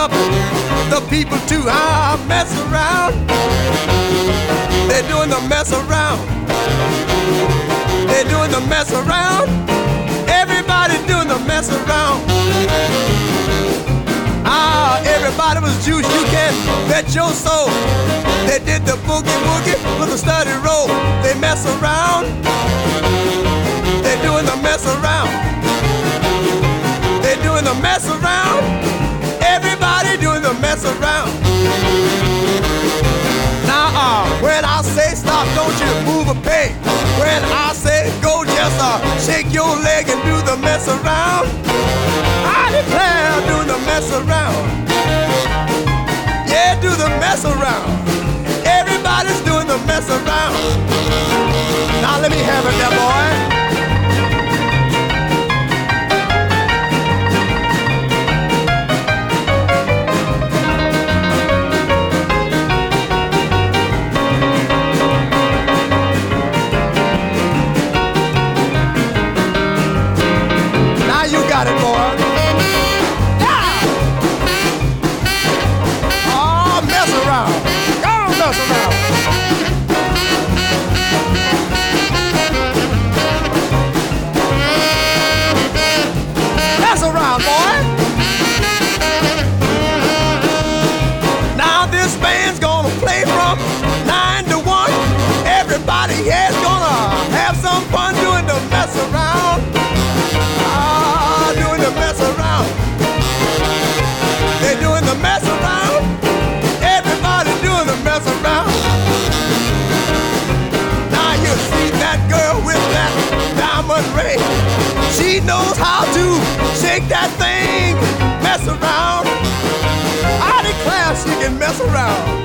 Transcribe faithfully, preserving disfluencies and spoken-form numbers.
up the people to ah, mess around. They're doing the mess around. They're doing the mess around. Everybody doing the mess around. Ah, everybody was juice, you can bet your soul. They did the boogie woogie with a study roll. They mess around. They're doing the mess around. They're doing the mess around. Everybody doing the mess around. Now, uh, when I say stop, don't you move a peg. When I say go, just uh, shake your leg and do the mess around. I declare, doing the mess around. Yeah, do the mess around. Everybody's doing the mess around. Now let me have it there, boy. Got it, boy. Yeah. Oh, mess around. Go on, mess around. Mess around, boy. Now this band's gonna play from nine to one. Everybody here's gonna have some fun doing the mess around. Mess around. They're doing the mess around. Everybody doing the mess around. Now you see that girl with that diamond ring. She knows how to shake that thing, mess around. I declare she can mess around.